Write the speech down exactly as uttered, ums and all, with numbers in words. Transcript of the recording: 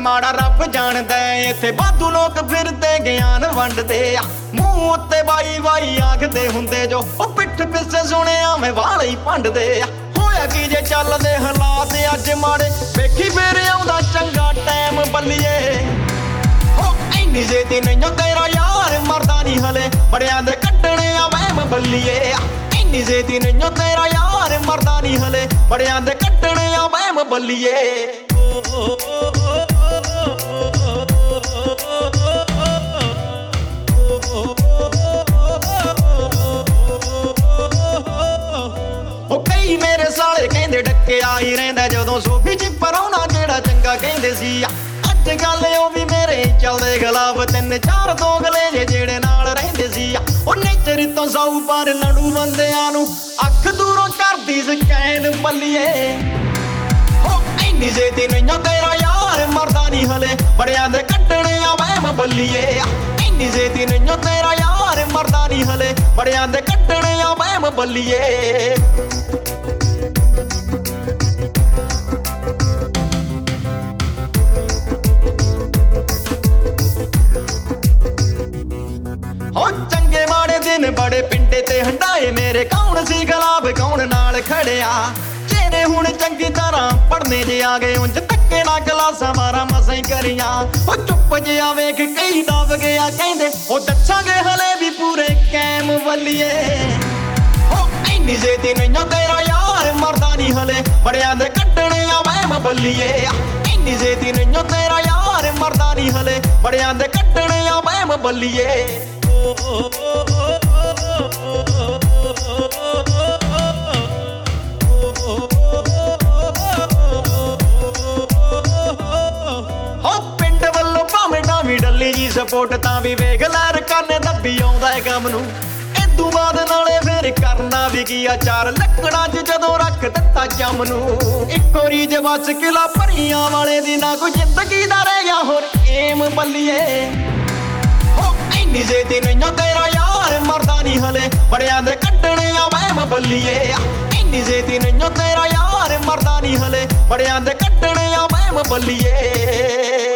ਮਾੜਾ ਰੱਬ ਜਾਣਦਾ ਇੱਥੇ ਵਾਧੂ ਲੋਕ ਫਿਰਦੇ ਗਿਆਨ ਵੰਡਦੇ ਆ ਮੂੰਹ ਉੱਤੇ ਬਾਈ ਬਾਈ ਆਖਦੇ ਹੁੰਦੇ ਜੋ ਉਹ ਪਿੱਠ ਪਿੱਛੇ ਸੁਣਿਆ ਮੈਂ ਵਾਲੇ ਹੀ ਭੰਡਦੇ ਆ ਹੋਇਆ ਕੀ ਜੇ ਚੱਲਦੇ ਹਾਲਾਤ ਅੱਜ ਮਾੜੇ ਵੇਖੀ ਫੇਰ ਆਉਂਦਾ ਚੰਗਾ ਟਾਈਮ ਬੱਲੀਏ ਹੋ ਇੰਨੀ ਛੇਤੀ ਨਹੀਂ ਤੇਰਾ ਯਾਰ ਮਰਦਾ ਨਹੀਂ ਹਲੇ ਬੜਿਆਂ ਦੇ ਕੱਢਣੇ ਆ ਵਹਿਮ ਬੱਲੀਏ ਇੰਨੀ ਛੇਤੀ ਨਹੀਂ ਤੇਰਾ ਯਾਰ ਮਰਦਾ ਨਹੀਂ ਹਲੇ ਬੜਿਆਂ ਦੇ ਕੱਢਣੇ ਆ ਵਹਿਮ ਬੱਲੀਏ ਉਹ ਕਈ ਮੇਰੇ ਸਾਲੇ ਕਹਿੰਦੇ ਡੱਕਿਆ ਹੀ ਰਹਿੰਦਾ ਜਦੋਂ ਸੋਫੀ ਚ ਪਰਾਉਣਾ ਜਿਹੜਾ ਚੰਗਾ ਕਹਿੰਦੇ ਸੀ ਅੱਜ ਗੱਲ ਉਹ ਵੀ ਮੇਰੇ ਚੱਲਦੇ ਖਿਲਾਫ ਤਿੰਨ ਚਾਰ ਦੋਗਲੇ ਜੇ ਜਿਹੜੇ ਨਾਲ ਰਹਿੰਦੇ ਸੀ ਉਹ ਨੇਚਰ ਤੋਂ ਸੌ ਪਰ ਲੜੂ ਬੰਦਿਆਂ ਨੂੰ ਅੱਖ ਦੂਰੋਂ ਕਰਦੀ ਸਕੈਨ ਬੱਲੀਏ ਹੋ ਇੰਨੀ ਛੇਤੀ ਨਹੀਂ ਤੇਰਾ ਯਾਰ ਮਰਦਾ ਨਹੀਂ ਹਲੇ ਬੜਿਆਂ ਦੇ ਕੱਢਣੇ ਆ ਵਹਿਮ ਬੱਲੀਏ ਇੰਨੀ ਛੇਤੀ ਨਹੀਂ ਤੇਰਾ ਯਾਰ ਮਰਦਾ ਨਹੀਂ ਹਲੇ ਬੜਿਆਂ ਦੇ ਕੱਢਣੇ ਆ ਵਹਿਮ ਬੱਲੀਏ ਹੋ ਚੰਗੇ ਮਾੜੇ ਦਿਨ ਬੜੇ ਪਿੰਡੇ ਤੇ ਹੰਡਾਏ ਮੇਰੇ ਕੌਣ ਸੀ ਖਿਲਾਫ ਕੌਣ ਨਾਲ ਖੜਿਆ ਜਿਹੜੇ ਹੁਣ ਚੰਗੀ ਤਰ੍ਹਾਂ ਪੜਨੇ ਜੇ ਆ ਗਏ ਉਂਝ ਧੱਕੇ ਨਾਲ ਕਲਾਸਾਂ ਮਾਰਾਂ ਮਸਾਂ ਹੀ ਕਰੀਆਂ ਉਹ ਚੁੱਪ ਜਿਹਾ ਵੇਖ ਕਈ ਦਬ ਗਿਆ ਕਹਿੰਦੇ ਉਹ ਦੱਸਾਂਗੇ ਹਲੇ ਵੀ ਪੂਰੇ ਕੈਮ ਬੱਲੀਏ ਹੋ ਇੰਨੀ ਛੇਤੀ ਨਹੀਂ ਤੇਰਾ ਯਾਰ ਮਰਦਾ ਨਹੀਂ ਹਲੇ ਬੜਿਆਂ ਦੇ ਕੱਢਣੇ ਆ ਵਹਿਮ ਬੱਲੀਏ ਇੰਨੀ ਛੇਤੀ ਨਹੀਂ ਤੇਰਾ ਯਾਰ ਮਰਦਾ ਨਹੀਂ ਹਲੇ ਬੜਿਆਂ ਦੇ ਕੱਢਣੇ ਆ ਵਹਿਮ ਬੱਲੀਏ ਪਿੰਡ ਵੱਲੋਂ ਭਾਵੇਂ ਡਾਵੀ ਡੱਲੀ ਜੀ ਸਪੋਰਟ ਤਾਂ ਵੀ ਵੇਖ ਲੈ ਰਕਾਨੇ ਦੱਬੀ ਆਉਂਦਾ ਏ ਕੰਮ ਨੂੰ ਇਦੋਂ ਬਾਅਦ ਨਾਲੇ ਫੇਰ ਕਰਨਾ ਵੀ ਕੀ ਆ ਚਾਰ ਲੱਕੜਾਂ 'ਚ ਜਦੋਂ ਰੱਖ ਦਿੱਤਾ ਜੰਮ ਨੂੰ ਇੱਕੋ ਰੀਜ ਬਸ ਕਿਲਾ ਭਰੀਆਂ ਵਾਲੇ ਦੀ ਨਾ ਕੋਈ ਜ਼ਿੰਦਗੀ ਦਾ ਰਹਿ ਗਿਆ ਹੋਰ ਏਮ ਬੱਲੀਏ ਹੋ ਇੰਨੀ ਛੇਤੀ ਨਹੀਂ ਤੇਰਾ ਯਾਰ ਮਰਦਾ ਨਹੀਂ ਹਲੇ ਬੜਿਆਂ ਦੇ ਕੱਢਣੇ ਆ ਵਹਿਮ ਬੱਲੀਏ ਇੰਨੀ ਛੇਤੀ ਨਹੀਂ ਤੇਰਾ ਯਾਰ ਮਰਦਾ ਨਹੀਂ ਹਲੇ ਬੜਿਆਂ ਦੇ ਕੱਢਣੇ ਆ ਵਹਿਮ ਬੱਲੀਏ